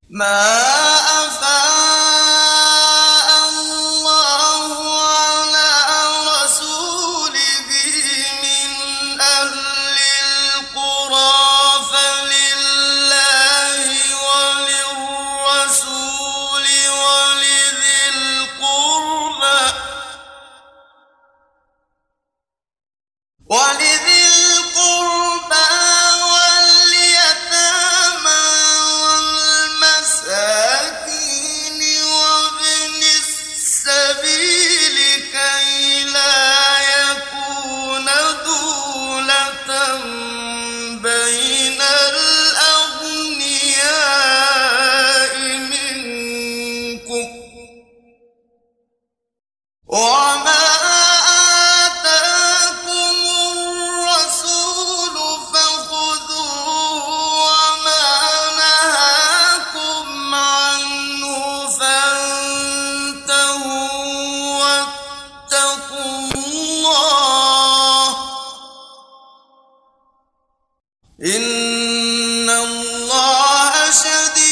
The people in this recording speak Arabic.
ما أفاء الله على رسوله من أهل القرى فلله وللرسول ولذي القربى واليتامى والمساكين وابن السبيل كي لا يكون دولة بين الأغنياء منكم وما آتاكم الرسول فخذوه وما نهاكم عنه فانتهوا واتقوا الله إن الله شديد